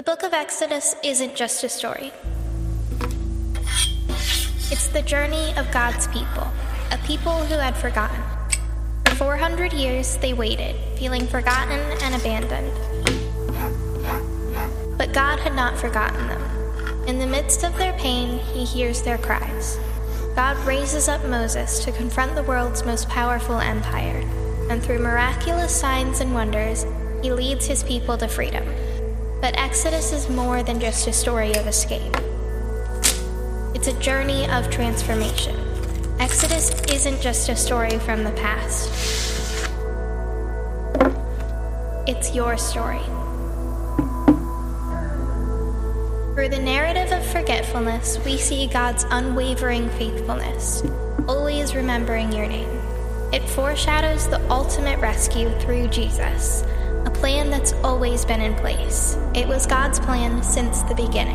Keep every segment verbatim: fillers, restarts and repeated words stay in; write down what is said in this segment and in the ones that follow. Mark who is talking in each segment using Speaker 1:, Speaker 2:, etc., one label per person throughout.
Speaker 1: The book of Exodus isn't just a story. It's the journey of God's people, a people who had forgotten. For four hundred years, they waited, feeling forgotten and abandoned. But God had not forgotten them. In the midst of their pain, he hears their cries. God raises up Moses to confront the world's most powerful empire, and through miraculous signs and wonders, he leads his people to freedom. But Exodus is more than just a story of escape. It's a journey of transformation. Exodus isn't just a story from the past. It's your story. Through the narrative of forgetfulness, we see God's unwavering faithfulness, always remembering your name. It foreshadows the ultimate rescue through Jesus, a plan that's always been in place. It was God's plan since the beginning.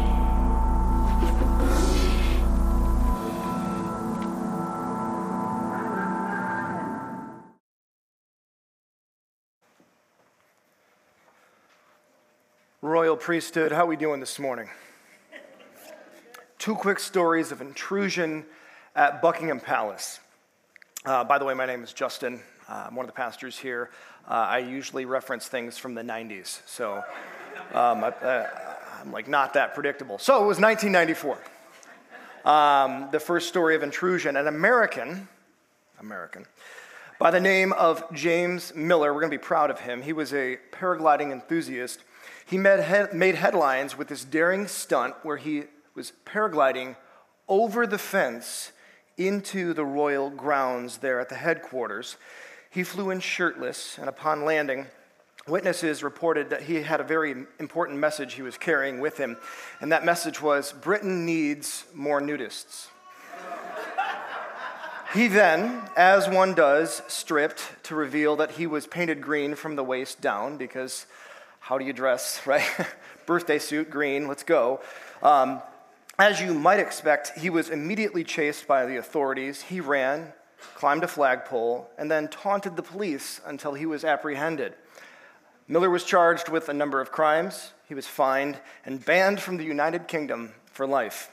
Speaker 2: Royal priesthood, how are we doing this morning? Two quick stories of intrusion at Buckingham Palace. Uh, by the way, my name is Justin. Uh, I'm one of the pastors here. Uh, I usually reference things from the nineties, so um, I, uh, I'm like not that predictable. So it was nineteen ninety-four. Um, the first story of intrusion. An American, American, by the name of James Miller. We're going to be proud of him. He was a paragliding enthusiast. He made, he- made headlines with this daring stunt where he was paragliding over the fence into the royal grounds there at the headquarters. He flew in shirtless, and upon landing, witnesses reported that he had a very important message he was carrying with him, and that message was, Britain needs more nudists. He then, as one does, stripped to reveal that he was painted green from the waist down, because how do you dress, right? Birthday suit, green, let's go. Um, as you might expect, he was immediately chased by the authorities. He ran, climbed a flagpole, and then taunted the police until he was apprehended. Miller was charged with a number of crimes. He was fined and banned from the United Kingdom for life.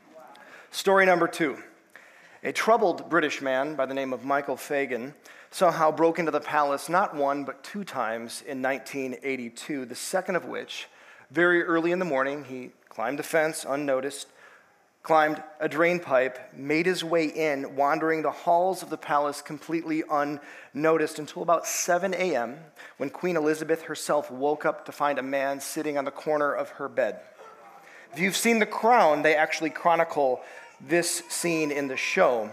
Speaker 2: Story number two. A troubled British man by the name of Michael Fagan somehow broke into the palace not one but two times in nineteen eighty-two, the second of which, very early in the morning, he climbed the fence unnoticed, climbed a drain pipe, made his way in, wandering the halls of the palace completely unnoticed until about seven a.m. when Queen Elizabeth herself woke up to find a man sitting on the corner of her bed. If you've seen The Crown, they actually chronicle this scene in the show.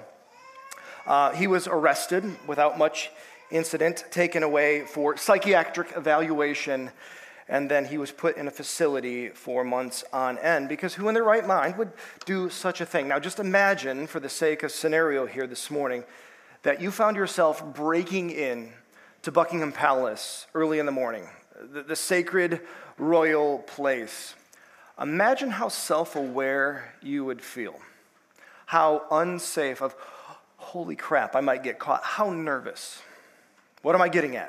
Speaker 2: Uh, he was arrested without much incident, taken away for psychiatric evaluation, and then he was put in a facility for months on end, because who in their right mind would do such a thing? Now just imagine, for the sake of scenario here this morning, that you found yourself breaking in to Buckingham Palace early in the morning, the, the sacred royal place. Imagine how self-aware you would feel, how unsafe, of holy crap, I might get caught, how nervous. What am I getting at?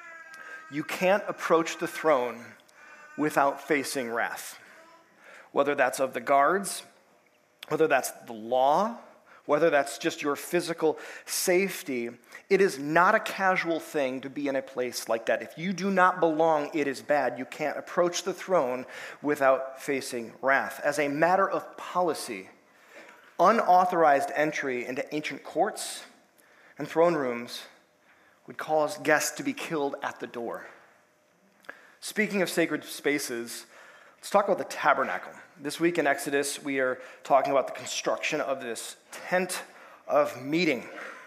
Speaker 2: You can't approach the throne without facing wrath. Whether that's of the guards, whether that's the law, whether that's just your physical safety, it is not a casual thing to be in a place like that. If you do not belong, it is bad. You can't approach the throne without facing wrath. As a matter of policy, unauthorized entry into ancient courts and throne rooms would cause guests to be killed at the door. Speaking of sacred spaces, let's talk about the tabernacle. This week in Exodus, we are talking about the construction of this tent of meeting,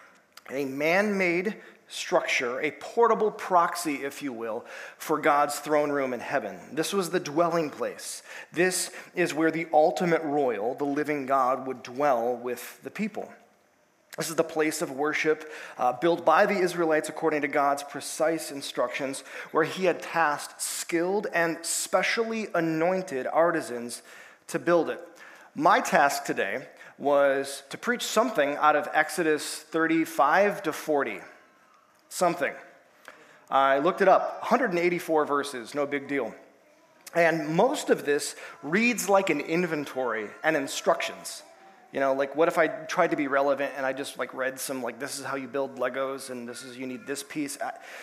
Speaker 2: a man-made structure, a portable proxy, if you will, for God's throne room in heaven. This was the dwelling place. This is where the ultimate royal, the living God, would dwell with the people. This is the place of worship uh, built by the Israelites according to God's precise instructions, where he had tasked skilled and specially anointed artisans to build it. My task today was to preach something out of Exodus thirty-five to forty. Something. I looked it up. one hundred eighty-four verses, no big deal. And most of this reads like an inventory and instructions. You know, like what if I tried to be relevant and I just like read some like this is how you build Legos and this is you need this piece.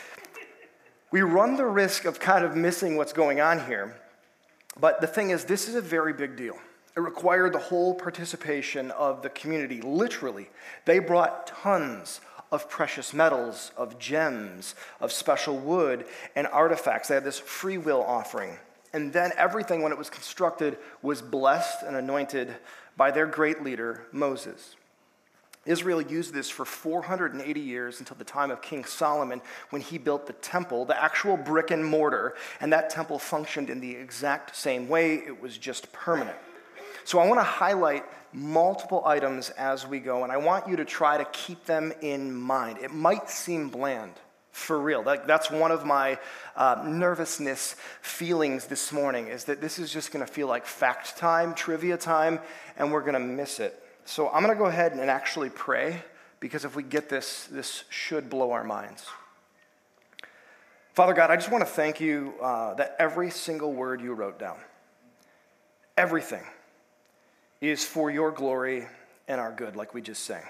Speaker 2: We run the risk of kind of missing what's going on here. But the thing is, this is a very big deal. It required the whole participation of the community. Literally, they brought tons of precious metals, of gems, of special wood and artifacts. They had this free will offering. And then everything, when it was constructed, was blessed and anointed by their great leader, Moses. Israel used this for four hundred eighty years until the time of King Solomon when he built the temple, the actual brick and mortar, and that temple functioned in the exact same way. It was just permanent. So I want to highlight multiple items as we go, and I want you to try to keep them in mind. It might seem bland. For real. That, that's one of my uh, nervousness feelings this morning, is that this is just going to feel like fact time, trivia time, and we're going to miss it. So I'm going to go ahead and actually pray, because if we get this, this should blow our minds. Father God, I just want to thank you uh, that every single word you wrote down, everything is for your glory and our good, like we just sang.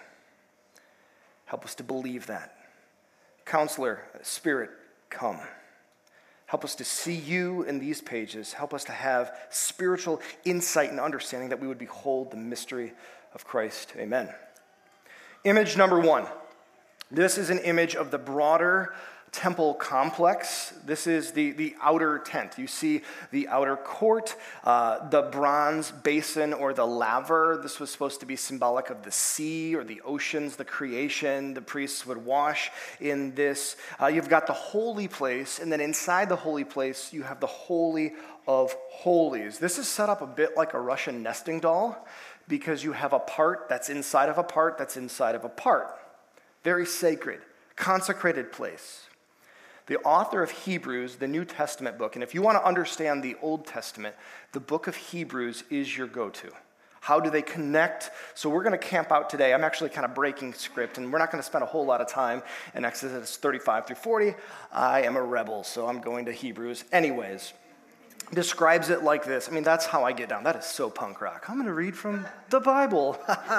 Speaker 2: Help us to believe that. Counselor, Spirit, come. Help us to see you in these pages. Help us to have spiritual insight and understanding that we would behold the mystery of Christ. Amen. Image number one. This is an image of the broader temple complex. This is the, the outer tent. You see the outer court, uh, the bronze basin or the laver. This was supposed to be symbolic of the sea or the oceans, the creation. The priests would wash in this. Uh, you've got the holy place, and then inside the holy place, you have the Holy of Holies. This is set up a bit like a Russian nesting doll, because you have a part that's inside of a part that's inside of a part. Very sacred, consecrated place. The author of Hebrews, the New Testament book, and if you want to understand the Old Testament, the book of Hebrews is your go-to. How do they connect? So we're going to camp out today. I'm actually kind of breaking script, and we're not going to spend a whole lot of time in Exodus thirty-five through forty. I am a rebel, so I'm going to Hebrews anyways. Describes it like this. I mean, that's how I get down. That is so punk rock. I'm going to read from the Bible.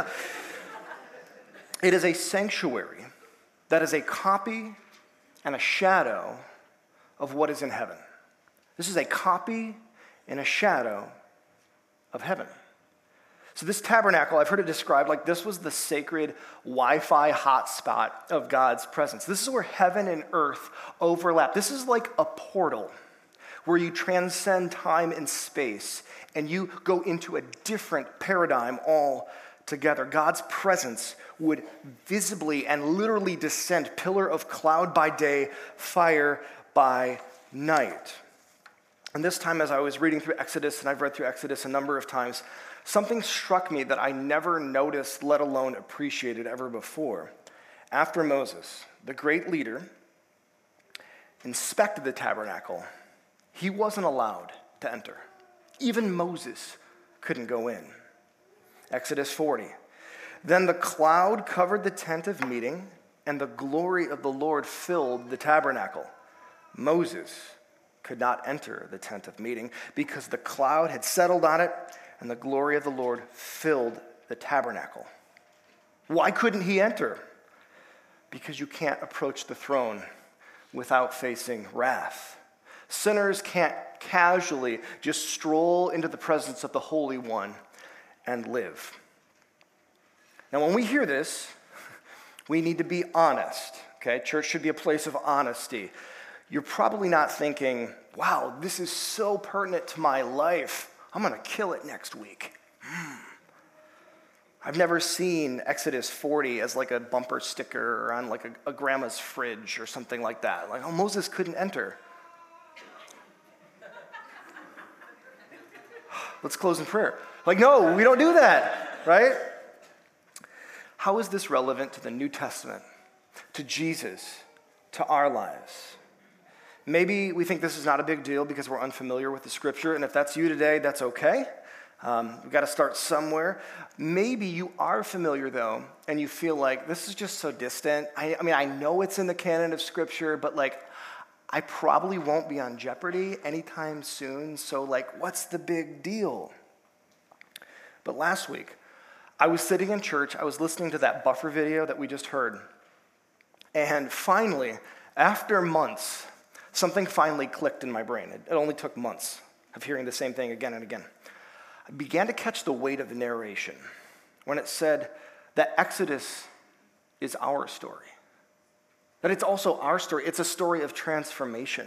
Speaker 2: It is a sanctuary that is a copy and a shadow of what is in heaven. This is a copy and a shadow of heaven. So this tabernacle, I've heard it described like this was the sacred Wi-Fi hotspot of God's presence. This is where heaven and earth overlap. This is like a portal where you transcend time and space and you go into a different paradigm altogether. God's presence would visibly and literally descend, pillar of cloud by day, fire by night. And this time, as I was reading through Exodus, and I've read through Exodus a number of times, something struck me that I never noticed, let alone appreciated ever before. After Moses, the great leader, inspected the tabernacle, he wasn't allowed to enter. Even Moses couldn't go in. Exodus forty. Then the cloud covered the tent of meeting, and the glory of the Lord filled the tabernacle. Moses could not enter the tent of meeting because the cloud had settled on it, and the glory of the Lord filled the tabernacle. Why couldn't he enter? Because you can't approach the throne without facing wrath. Sinners can't casually just stroll into the presence of the Holy One and live. Now, when we hear this, we need to be honest, okay? Church should be a place of honesty. You're probably not thinking, wow, this is so pertinent to my life. I'm going to kill it next week. Hmm. I've never seen Exodus forty as like a bumper sticker or on like a, a grandma's fridge or something like that. Like, oh, Moses couldn't enter. Let's close in prayer. Like, no, we don't do that, right? How is this relevant to the New Testament, to Jesus, to our lives? Maybe we think this is not a big deal because we're unfamiliar with the scripture, and if that's you today, that's okay. Um, we've got to start somewhere. Maybe you are familiar, though, and you feel like this is just so distant. I, I mean, I know it's in the canon of scripture, but like, I probably won't be on Jeopardy anytime soon, so like, what's the big deal? But last week, I was sitting in church, I was listening to that buffer video that we just heard, and finally, after months, something finally clicked in my brain. It, it only took months of hearing the same thing again and again. I began to catch the weight of the narration when it said that Exodus is our story. That it's also our story. It's a story of transformation.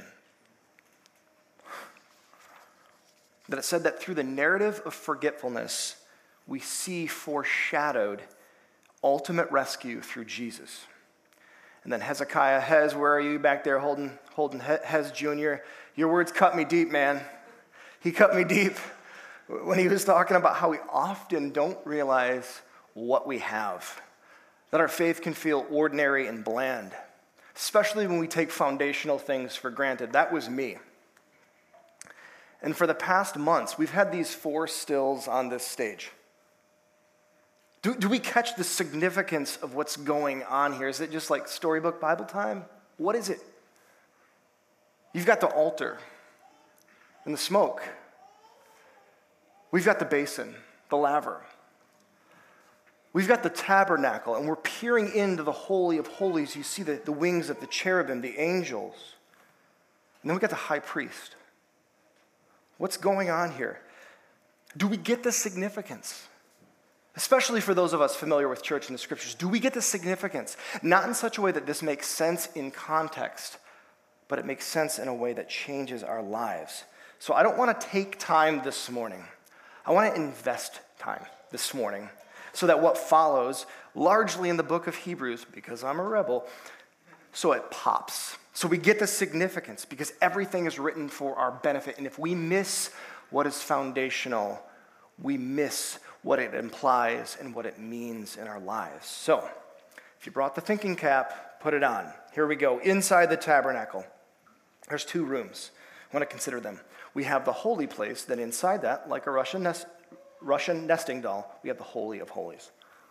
Speaker 2: That it said that through the narrative of forgetfulness, we see foreshadowed ultimate rescue through Jesus. And then Hezekiah, Hez, where are you back there holding, holding Hez Junior? Your words cut me deep, man. He cut me deep when he was talking about how we often don't realize what we have. That our faith can feel ordinary and bland, especially when we take foundational things for granted. That was me. And for the past months, we've had these four stills on this stage. Do, do we catch the significance of what's going on here? Is it just like storybook Bible time? What is it? You've got the altar and the smoke. We've got the basin, the laver. We've got the tabernacle, and we're peering into the Holy of Holies. You see the, the wings of the cherubim, the angels. And then we've got the high priest. What's going on here? Do we get the significance? Especially for those of us familiar with church and the scriptures, do we get the significance? Not in such a way that this makes sense in context, but it makes sense in a way that changes our lives. So I don't want to take time this morning. I want to invest time this morning so that what follows, largely in the book of Hebrews, because I'm a rebel, so it pops. So we get the significance because everything is written for our benefit. And if we miss what is foundational, we miss what it implies and what it means in our lives. So, if you brought the thinking cap, put it on. Here we go. Inside the tabernacle, there's two rooms. I want to consider them. We have the holy place, then inside that, like a Russian, nest, Russian nesting doll, we have the Holy of Holies.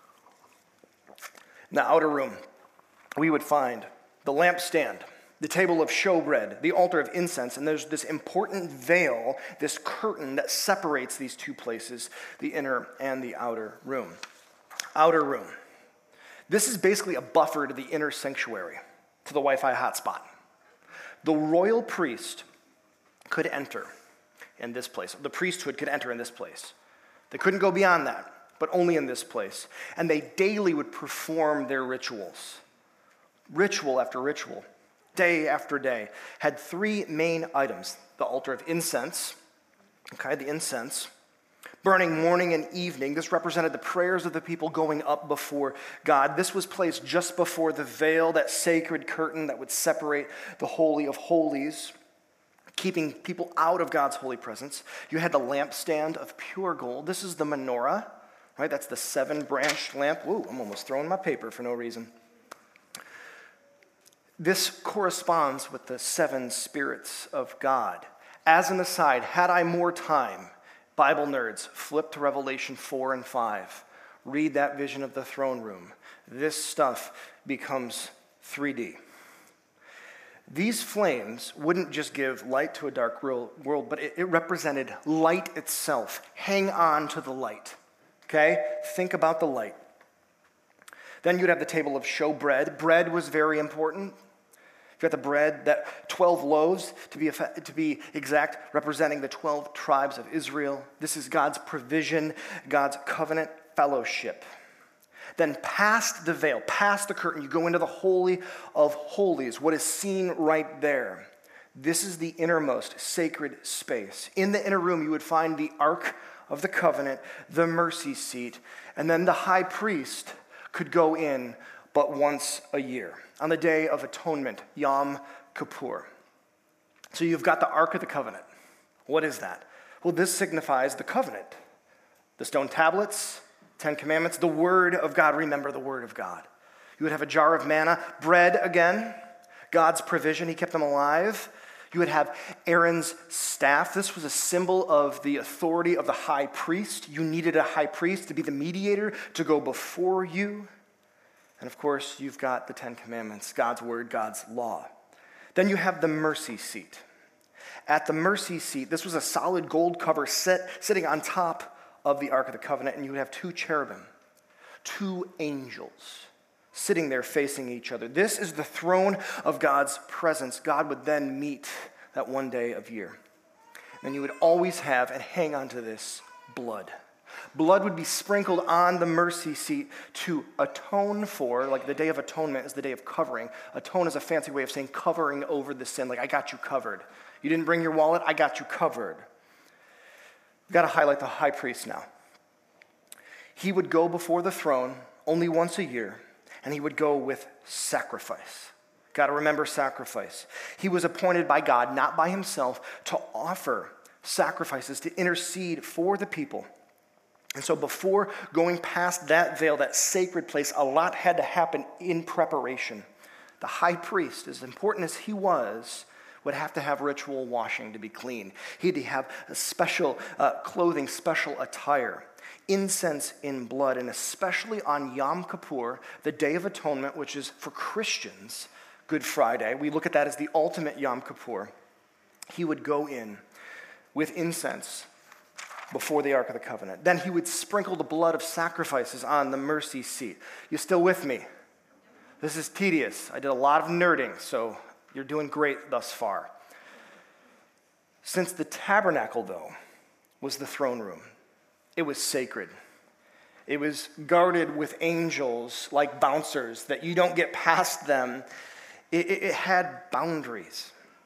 Speaker 2: In the outer room, we would find the lampstand, the table of showbread, the altar of incense, and there's this important veil, this curtain that separates these two places, the inner and the outer room. Outer room. This is basically a buffer to the inner sanctuary, to the Wi-Fi hotspot. The royal priest could enter in this place. The priesthood could enter in this place. They couldn't go beyond that, but only in this place. And they daily would perform their rituals. Ritual after ritual. Day after day, had three main items. The altar of incense, okay, the incense, burning morning and evening. This represented the prayers of the people going up before God. This was placed just before the veil, that sacred curtain that would separate the Holy of Holies, keeping people out of God's holy presence. You had the lampstand of pure gold. This is the menorah, right? That's the seven-branch lamp. Woo, I'm almost throwing my paper for no reason. This corresponds with the seven spirits of God. As an aside, had I more time, Bible nerds, flip to Revelation four and five. Read that vision of the throne room. This stuff becomes three D. These flames wouldn't just give light to a dark world, but it, it represented light itself. Hang on to the light, okay? Think about the light. Then you'd have the table of showbread. Bread was very important. You've got the bread, that twelve loaves, to be, to be exact, representing the twelve tribes of Israel. This is God's provision, God's covenant fellowship. Then past the veil, past the curtain, you go into the Holy of Holies, what is seen right there. This is the innermost sacred space. In the inner room, you would find the Ark of the Covenant, the mercy seat, and then the high priest could go in but once a year, on the Day of Atonement, Yom Kippur. So you've got the Ark of the Covenant. What is that? Well, this signifies the covenant. The stone tablets, Ten Commandments, the Word of God. Remember the Word of God. You would have a jar of manna, bread again, God's provision. He kept them alive. You would have Aaron's staff. This was a symbol of the authority of the high priest. You needed a high priest to be the mediator, to go before you. And of course, you've got the Ten Commandments, God's word, God's law. Then you have the mercy seat. At the mercy seat, this was a solid gold cover set, sitting on top of the Ark of the Covenant, and you would have two cherubim, two angels, sitting there facing each other. This is the throne of God's presence. God would then meet that one day of year. And you would always have, and hang on to this, blood. Blood would be sprinkled on the mercy seat to atone for, like the Day of Atonement is the day of covering. Atone is a fancy way of saying covering over the sin, like I got you covered. You didn't bring your wallet, I got you covered. We've got to highlight the high priest now. He would go before the throne only once a year, and he would go with sacrifice. Got to remember sacrifice. He was appointed by God, not by himself, to offer sacrifices, to intercede for the people. And so before going past that veil, that sacred place, a lot had to happen in preparation. The high priest, as important as he was, would have to have ritual washing to be clean. He had to have a special uh, clothing, special attire, incense in blood, and especially on Yom Kippur, the Day of Atonement, which is for Christians, Good Friday. We look at that as the ultimate Yom Kippur. He would go in with incense before the Ark of the Covenant. Then he would sprinkle the blood of sacrifices on the mercy seat. You still with me? This is tedious. I did a lot of nerding, so you're doing great thus far. Since the tabernacle, though, was the throne room, it was sacred. It was guarded with angels like bouncers that you don't get past them. It, it, it had boundaries.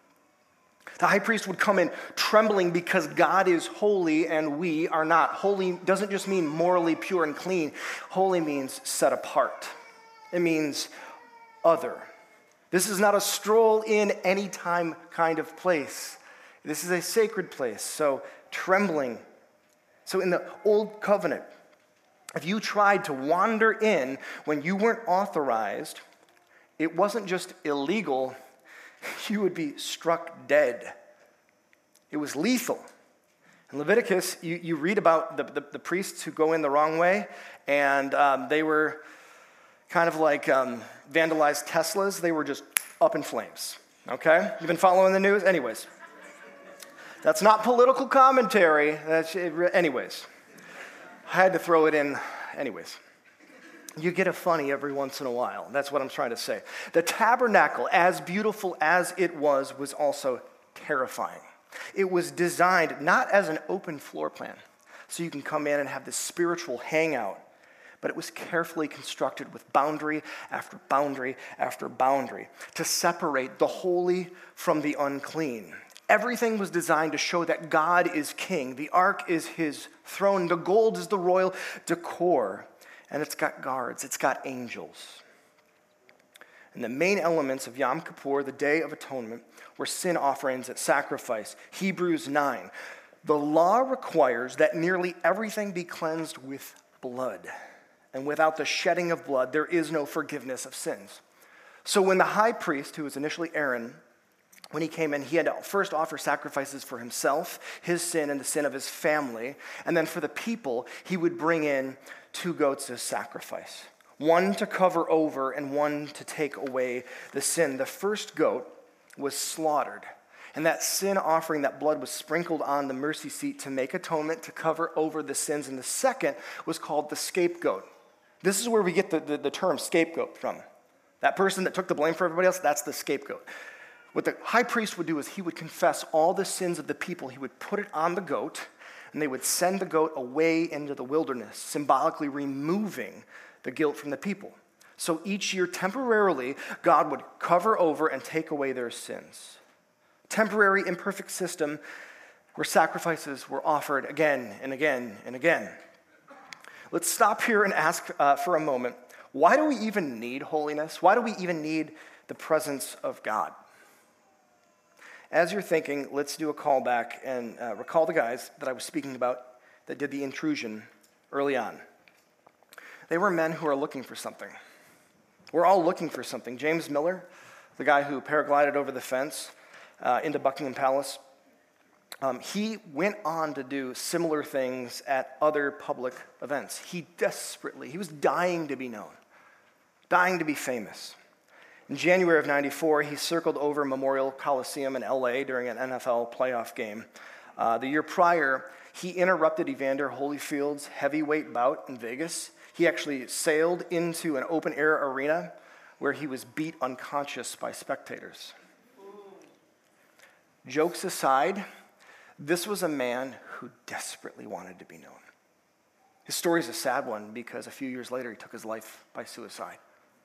Speaker 2: The high priest would come in trembling because God is holy and we are not. Holy doesn't just mean morally pure and clean. Holy means set apart. It means other. This is not a stroll in anytime kind of place. This is a sacred place. So trembling. So in the old covenant, if you tried to wander in when you weren't authorized, it wasn't just illegal, you would be struck dead. It was lethal. In Leviticus, you, you read about the, the, the priests who go in the wrong way, and um, they were kind of like um, vandalized Teslas. They were just up in flames, okay? You've been following the news? Anyways. That's not political commentary. That's, anyways. I had to throw it in anyways. You get a funny every once in a while. That's what I'm trying to say. The tabernacle, as beautiful as it was, was also terrifying. It was designed not as an open floor plan, so you can come in and have this spiritual hangout, but it was carefully constructed with boundary after boundary after boundary to separate the holy from the unclean. Everything was designed to show that God is king. The ark is his throne. The gold is the royal decor. And it's got guards, it's got angels. And the main elements of Yom Kippur, the Day of Atonement, were sin offerings and sacrifice. Hebrews nine. The law requires that nearly everything be cleansed with blood. And without the shedding of blood, there is no forgiveness of sins. So when the high priest, who was initially Aaron, when he came in, he had to first offer sacrifices for himself, his sin, and the sin of his family. And then for the people, he would bring in two goats as sacrifice. One to cover over and one to take away the sin. The first goat was slaughtered. And that sin offering, that blood was sprinkled on the mercy seat to make atonement, to cover over the sins. And the second was called the scapegoat. This is where we get the, the, the term scapegoat from. That person that took the blame for everybody else, that's the scapegoat. What the high priest would do is he would confess all the sins of the people. He would put it on the goat, and they would send the goat away into the wilderness, symbolically removing the guilt from the people. So each year, temporarily, God would cover over and take away their sins. Temporary, imperfect system where sacrifices were offered again and again and again. Let's stop here and ask uh, for a moment, why do we even need holiness? Why do we even need the presence of God? As you're thinking, let's do a callback and uh, recall the guys that I was speaking about that did the intrusion early on. They were men who are looking for something. We're all looking for something. James Miller, the guy who paraglided over the fence uh, into Buckingham Palace, um, he went on to do similar things at other public events. He desperately, he was dying to be known, dying to be famous. In January of ninety-four, he circled over Memorial Coliseum in L A during an N F L playoff game. Uh, the year prior, he interrupted Evander Holyfield's heavyweight bout in Vegas. He actually sailed into an open-air arena where he was beat unconscious by spectators. Jokes aside, this was a man who desperately wanted to be known. His story is a sad one because a few years later he took his life by suicide.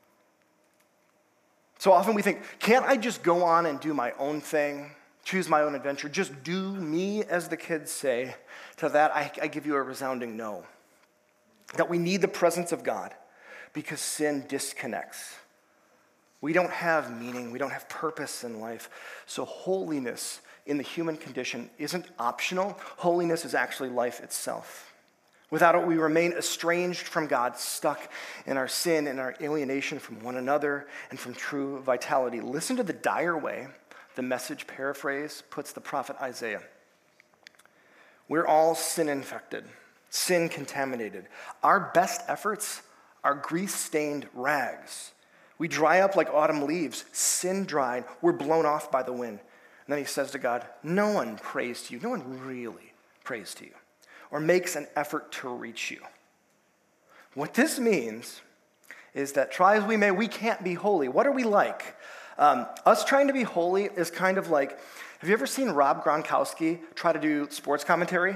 Speaker 2: So often we think, can't I just go on and do my own thing, choose my own adventure, just do me, as the kids say? To that, I, I give you a resounding no. That we need the presence of God because sin disconnects. We don't have meaning, we don't have purpose in life. So holiness in the human condition isn't optional. Holiness is actually life itself. Without it, we remain estranged from God, stuck in our sin and our alienation from one another and from true vitality. Listen to the dire way the Message paraphrase puts the prophet Isaiah. We're all sin-infected, sin-contaminated. Our best efforts are grease-stained rags. We dry up like autumn leaves, sin-dried. We're blown off by the wind. And then he says to God, no one prays to you. No one really prays to you or makes an effort to reach you. What this means is that try as we may, we can't be holy. What are we like? Um, us trying to be holy is kind of like, have you ever seen Rob Gronkowski try to do sports commentary?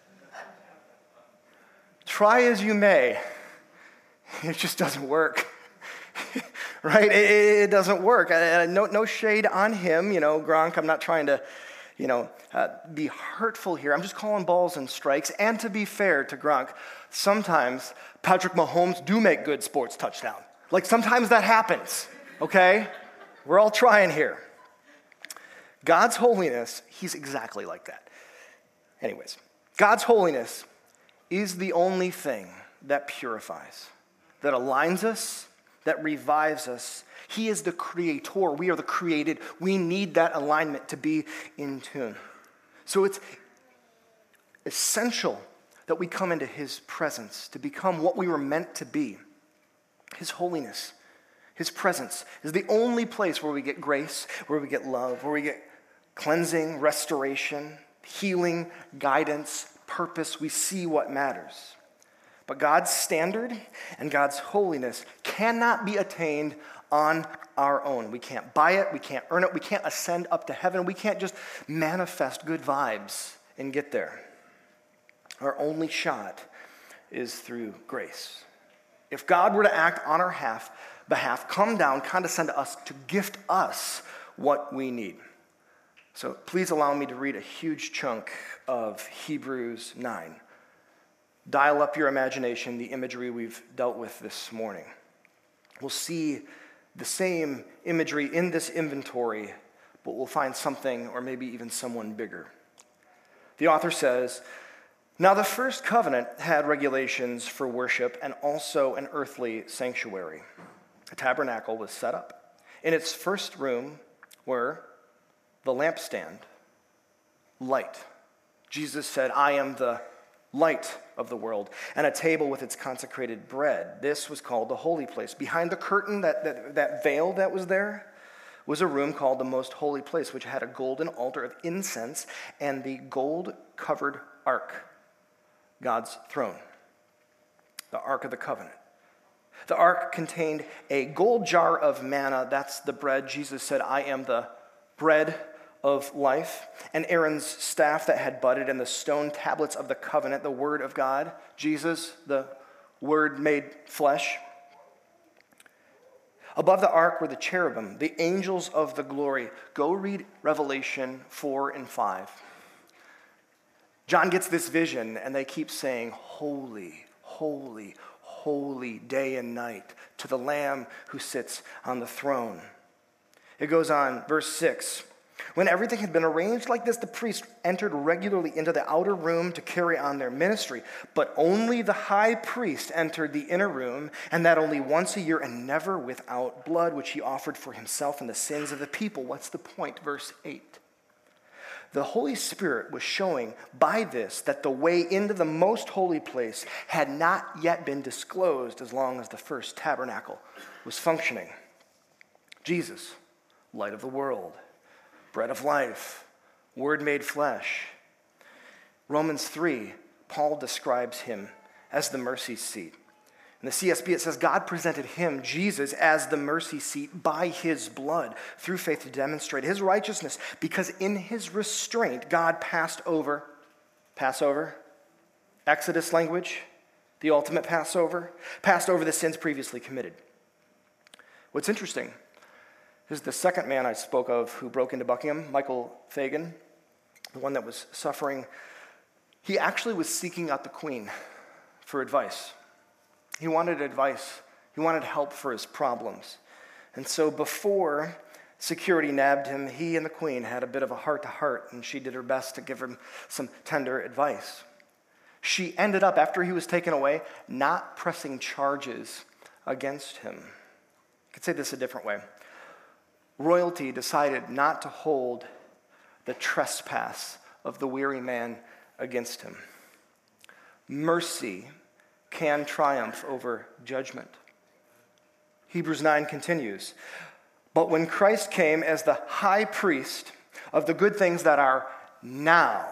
Speaker 2: Try as you may, it just doesn't work. Right? It, it doesn't work. Uh, no, no shade on him, you know, Gronk. I'm not trying to, you know, uh, be hurtful here. I'm just calling balls and strikes. And to be fair to Gronk, sometimes Patrick Mahomes do make good sports touchdowns. Like sometimes that happens, okay? We're all trying here. God's holiness, he's exactly like that. Anyways, God's holiness is the only thing that purifies, that aligns us, that revives us. He is the creator. We are the created. We need that alignment to be in tune. So it's essential that we come into his presence to become what we were meant to be. His holiness, his presence is the only place where we get grace, where we get love, where we get cleansing, restoration, healing, guidance, purpose. We see what matters. But God's standard and God's holiness cannot be attained on our own. We can't buy it. We can't earn it. We can't ascend up to heaven. We can't just manifest good vibes and get there. Our only shot is through grace. If God were to act on our half, behalf, come down, condescend to us, to gift us what we need. So please allow me to read a huge chunk of Hebrews nine. Dial up your imagination, the imagery we've dealt with this morning. We'll see the same imagery in this inventory, but we'll find something or maybe even someone bigger. The author says, now the first covenant had regulations for worship and also an earthly sanctuary. A tabernacle was set up. In its first room were the lampstand, light. Jesus said, I am the light of the world, and a table with its consecrated bread. This was called the holy place. Behind the curtain, that, that, that veil that was there, was a room called the most holy place, which had a golden altar of incense and the gold-covered ark, God's throne, the Ark of the Covenant. The ark contained a gold jar of manna. That's the bread. Jesus said, I am the bread of life, and Aaron's staff that had budded, and the stone tablets of the covenant, the word of God, Jesus, the word made flesh. Above the ark were the cherubim, the angels of the glory. Go read Revelation four and five. John gets this vision, and they keep saying, holy, holy, holy, day and night, to the Lamb who sits on the throne. It goes on, verse six. When everything had been arranged like this, the priests entered regularly into the outer room to carry on their ministry. But only the high priest entered the inner room, and that only once a year, and never without blood, which he offered for himself and the sins of the people. What's the point? Verse eight. The Holy Spirit was showing by this that the way into the most holy place had not yet been disclosed as long as the first tabernacle was functioning. Jesus, light of the world, bread of life, word made flesh. Romans three, Paul describes him as the mercy seat. In the C S B, it says, God presented him, Jesus, as the mercy seat by his blood through faith to demonstrate his righteousness, because in his restraint, God passed over, Passover, Exodus language, the ultimate Passover, passed over the sins previously committed. What's interesting is the second man I spoke of who broke into Buckingham, Michael Fagan, the one that was suffering, he actually was seeking out the Queen for advice. He wanted advice. He wanted help for his problems. And so before security nabbed him, he and the Queen had a bit of a heart-to-heart, and she did her best to give him some tender advice. She ended up, after he was taken away, not pressing charges against him. I could say this a different way. Royalty decided not to hold the trespass of the weary man against him. Mercy can triumph over judgment. Hebrews nine continues, but when Christ came as the high priest of the good things that are now,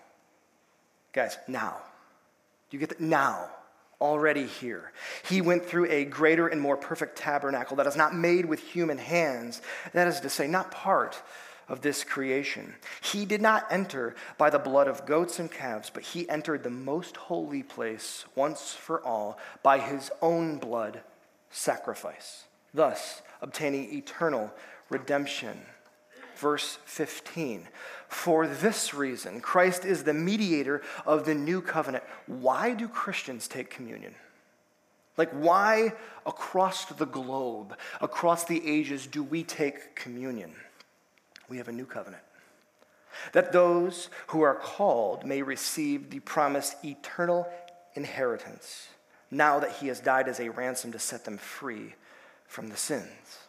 Speaker 2: guys, now, do you get that? Now, already here. He went through a greater and more perfect tabernacle that is not made with human hands, that is to say, not part of this creation. He did not enter by the blood of goats and calves, but he entered the most holy place once for all by his own blood sacrifice, thus obtaining eternal redemption. Verse fifteen, for this reason, Christ is the mediator of the new covenant. Why do Christians take communion? Like, why across the globe, across the ages, do we take communion? We have a new covenant, that those who are called may receive the promised eternal inheritance, now that he has died as a ransom to set them free from the sins.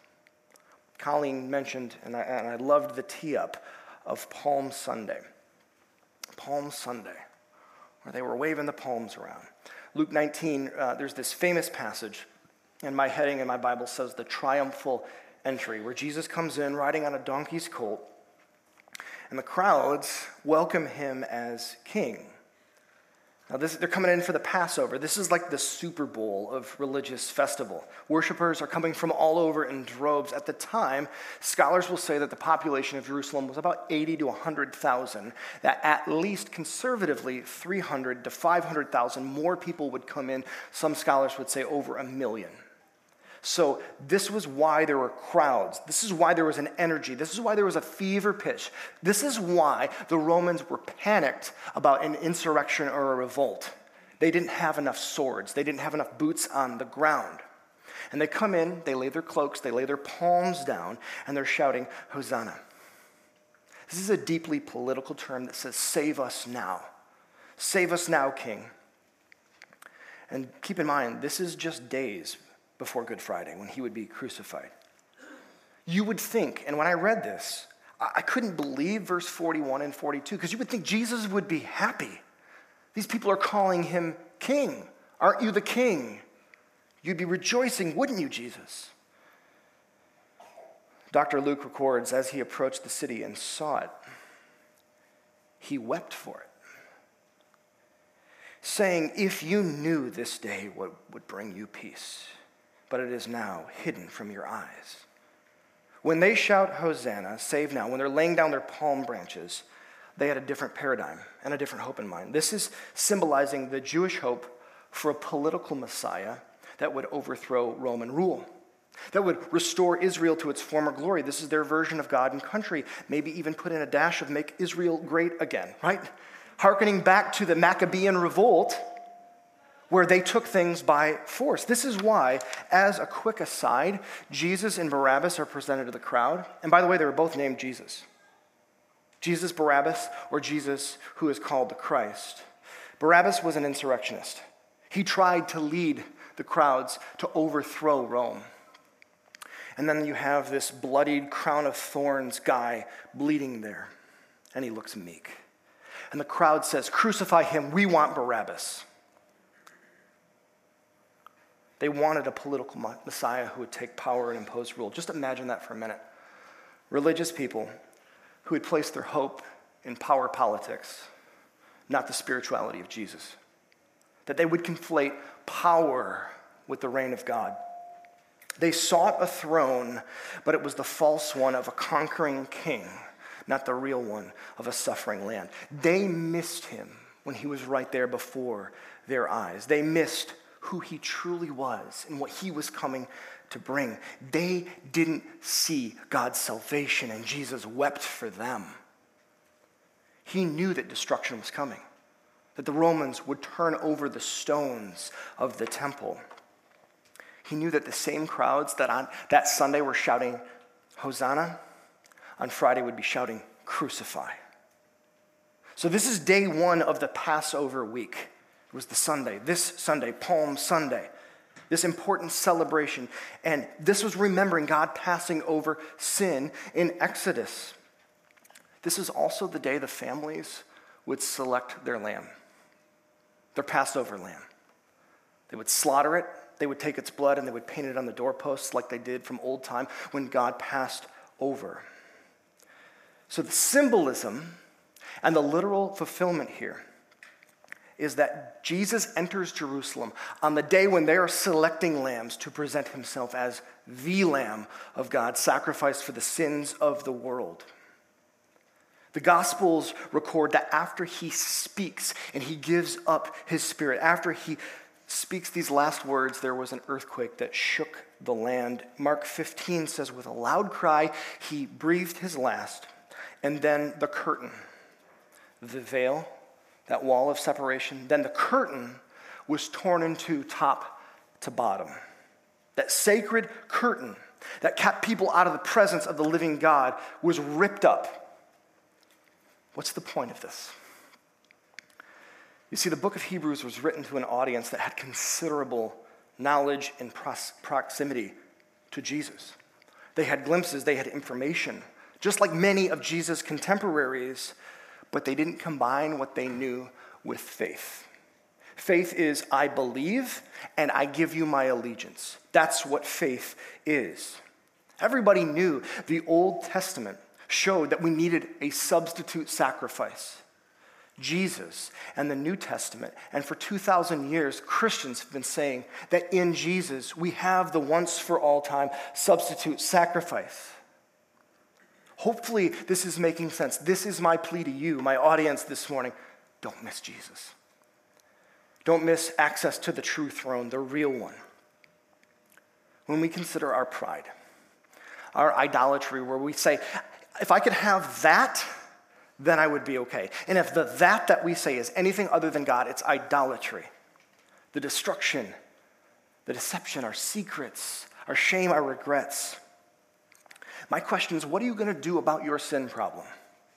Speaker 2: Colleen mentioned, and I, and I loved the tee-up of Palm Sunday. Palm Sunday, where they were waving the palms around. Luke nineteen, uh, there's this famous passage, and my heading in my Bible says the triumphal entry, where Jesus comes in riding on a donkey's colt, and the crowds welcome him as king. Now, this, they're coming in for the Passover. This is like the Super Bowl of religious festival. Worshipers are coming from all over in droves. At the time, scholars will say that the population of Jerusalem was about eighty to one hundred thousand, that at least conservatively three hundred to five hundred thousand more people would come in. Some scholars would say over a million. So this was why there were crowds. This is why there was an energy. This is why there was a fever pitch. This is why the Romans were panicked about an insurrection or a revolt. They didn't have enough swords. They didn't have enough boots on the ground. And they come in, they lay their cloaks, they lay their palms down, and they're shouting, Hosanna. This is a deeply political term that says, save us now. Save us now, King. And keep in mind, this is just days before Good Friday, when he would be crucified. You would think, and when I read this, I couldn't believe verse forty-one and forty-two, because you would think Jesus would be happy. These people are calling him king. Aren't you the king? You'd be rejoicing, wouldn't you, Jesus? Doctor Luke records, as he approached the city and saw it, he wept for it, saying, if you knew this day what would bring you peace, but it is now hidden from your eyes. When they shout Hosanna, save now, when they're laying down their palm branches, they had a different paradigm and a different hope in mind. This is symbolizing the Jewish hope for a political Messiah that would overthrow Roman rule, that would restore Israel to its former glory. This is their version of God and country, maybe even put in a dash of make Israel great again, right? Hearkening back to the Maccabean revolt, where they took things by force. This is why, as a quick aside, Jesus and Barabbas are presented to the crowd. And by the way, they were both named Jesus. Jesus Barabbas, or Jesus who is called the Christ. Barabbas was an insurrectionist. He tried to lead the crowds to overthrow Rome. And then you have this bloodied crown of thorns guy bleeding there. And he looks meek. And the crowd says, crucify him, we want Barabbas. They wanted a political Messiah who would take power and impose rule. Just imagine that for a minute. Religious people who had placed their hope in power politics, not the spirituality of Jesus. That they would conflate power with the reign of God. They sought a throne, but it was the false one of a conquering king, not the real one of a suffering land. They missed him when he was right there before their eyes. They missed who he truly was and what he was coming to bring. They didn't see God's salvation, and Jesus wept for them. He knew that destruction was coming, that the Romans would turn over the stones of the temple. He knew that the same crowds that on that Sunday were shouting, Hosanna, on Friday would be shouting, crucify. So this is day one of the Passover week. It was the Sunday, this Sunday, Palm Sunday, this important celebration. And this was remembering God passing over sin in Exodus. This is also the day the families would select their lamb, their Passover lamb. They would slaughter it. They would take its blood and they would paint it on the doorposts like they did from old time when God passed over. So the symbolism and the literal fulfillment here is that Jesus enters Jerusalem on the day when they are selecting lambs to present himself as the Lamb of God, sacrificed for the sins of the world. The Gospels record that after he speaks and he gives up his spirit, after he speaks these last words, there was an earthquake that shook the land. Mark fifteen says, with a loud cry, he breathed his last. And then the curtain, the veil, that wall of separation, then the curtain was torn into top to bottom. That sacred curtain that kept people out of the presence of the living God was ripped up. What's the point of this? You see, the book of Hebrews was written to an audience that had considerable knowledge and pros- proximity to Jesus. They had glimpses, they had information, just like many of Jesus' contemporaries, but they didn't combine what they knew with faith. Faith is, I believe, and I give you my allegiance. That's what faith is. Everybody knew the Old Testament showed that we needed a substitute sacrifice. Jesus and the New Testament, and for two thousand years, Christians have been saying that in Jesus, we have the once for all time substitute sacrifice. Hopefully, this is making sense. This is my plea to you, my audience this morning. Don't miss Jesus. Don't miss access to the true throne, the real one. When we consider our pride, our idolatry, where we say, if I could have that, then I would be okay. And if the that that we say is anything other than God, it's idolatry. The destruction, the deception, our secrets, our shame, our regrets. My question is, what are you going to do about your sin problem?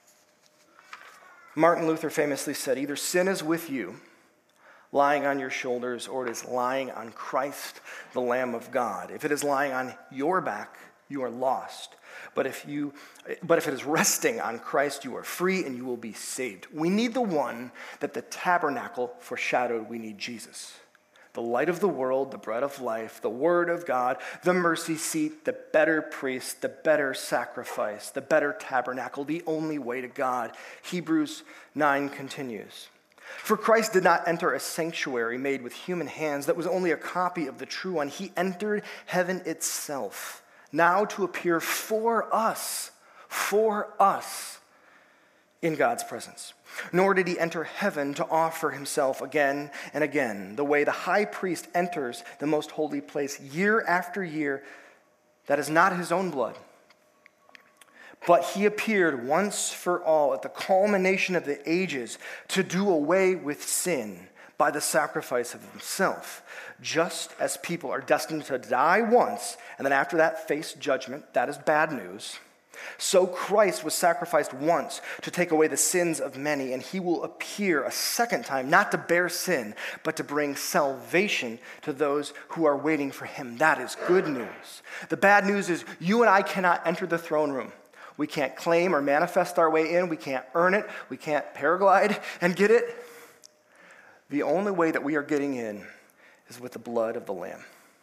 Speaker 2: Martin Luther famously said, either sin is with you, lying on your shoulders, or it is lying on Christ, the Lamb of God. If it is lying on your back, you are lost. But if you, but if it is resting on Christ, you are free and you will be saved. We need the one that the tabernacle foreshadowed. We need Jesus. The light of the world, the bread of life, the word of God, the mercy seat, the better priest, the better sacrifice, the better tabernacle, the only way to God. Hebrews nine continues. For Christ did not enter a sanctuary made with human hands that was only a copy of the true one. He entered heaven itself, now to appear for us, for us in God's presence. Nor did he enter heaven to offer himself again and again, the way the high priest enters the most holy place year after year. That is not his own blood. But he appeared once for all at the culmination of the ages to do away with sin by the sacrifice of himself. Just as people are destined to die once, and then after that face judgment, that is bad news, so Christ was sacrificed once to take away the sins of many, and he will appear a second time, not to bear sin, but to bring salvation to those who are waiting for him. That is good news. The bad news is you and I cannot enter the throne room. We can't claim or manifest our way in. We can't earn it. We can't paraglide and get it. The only way that we are getting in is with the blood of the Lamb.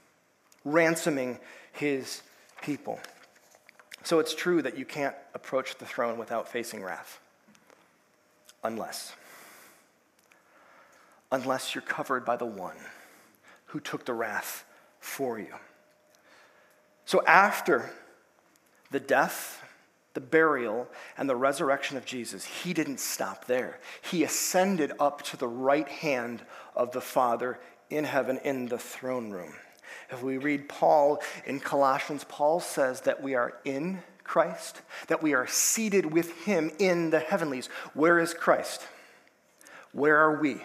Speaker 2: ransoming his people. So it's true that you can't approach the throne without facing wrath. Unless. Unless you're covered by the one who took the wrath for you. So after the death, the burial, and the resurrection of Jesus, he didn't stop there. He ascended up to the right hand of the Father in heaven in the throne room. If we read Paul in Colossians, Paul says that we are in Christ, that we are seated with him in the heavenlies. Where is Christ? Where are we?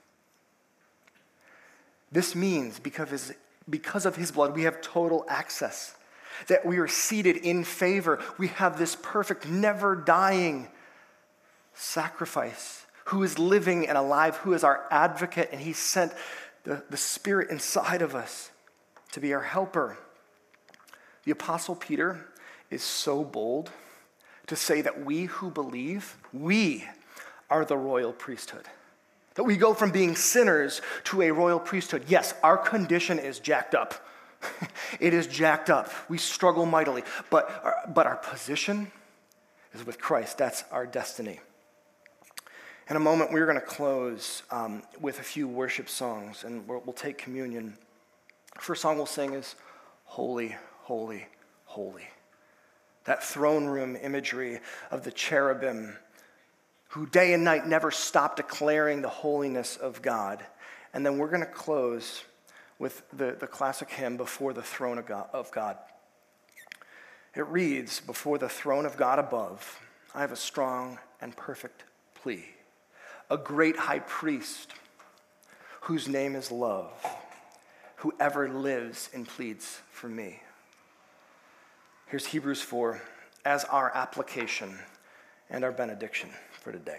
Speaker 2: This means because of his, because of his blood, we have total access. That we are seated in favor. We have this perfect, never dying sacrifice who is living and alive, who is our advocate, and he sent the, the Spirit inside of us to be our helper. The Apostle Peter is so bold to say that we who believe, we are the royal priesthood. That we go from being sinners to a royal priesthood. Yes, our condition is jacked up. It is jacked up. We struggle mightily. But our, but our position is with Christ. That's our destiny. In a moment, we're going to close um, with a few worship songs, and we'll, we'll take communion. The first song we'll sing is Holy, Holy, Holy. That throne room imagery of the cherubim who day and night never stopped declaring the holiness of God. And then we're going to close with the, the classic hymn, Before the Throne of God, of God. It reads, before the throne of God above, I have a strong and perfect plea. A great high priest whose name is love, who ever lives and pleads for me. Here's Hebrews four as our application and our benediction for today.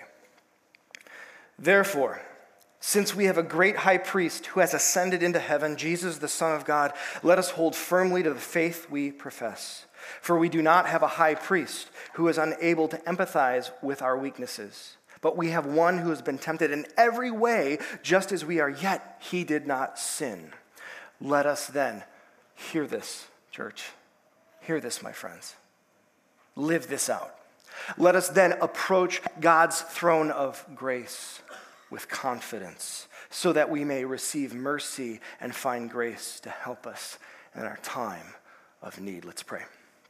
Speaker 2: Therefore, since we have a great high priest who has ascended into heaven, Jesus, the Son of God, let us hold firmly to the faith we profess. For we do not have a high priest who is unable to empathize with our weaknesses, but we have one who has been tempted in every way, just as we are, yet he did not sin. Let us then hear this, church. Hear this, my friends. Live this out. Let us then approach God's throne of grace with confidence, so that we may receive mercy and find grace to help us in our time of need. Let's pray.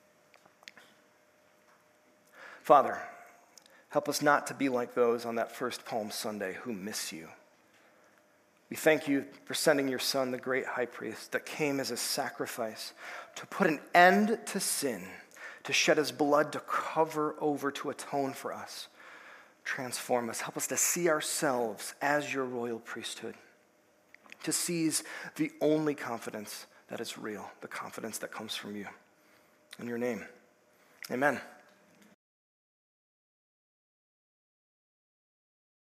Speaker 2: Father, help us not to be like those on that first Palm Sunday who miss you. We thank you for sending your Son, the great high priest, that came as a sacrifice to put an end to sin, to shed his blood to cover over, to atone for us. Transform us. Help us to see ourselves as your royal priesthood, to seize the only confidence that is real, the confidence that comes from you. In your name, amen.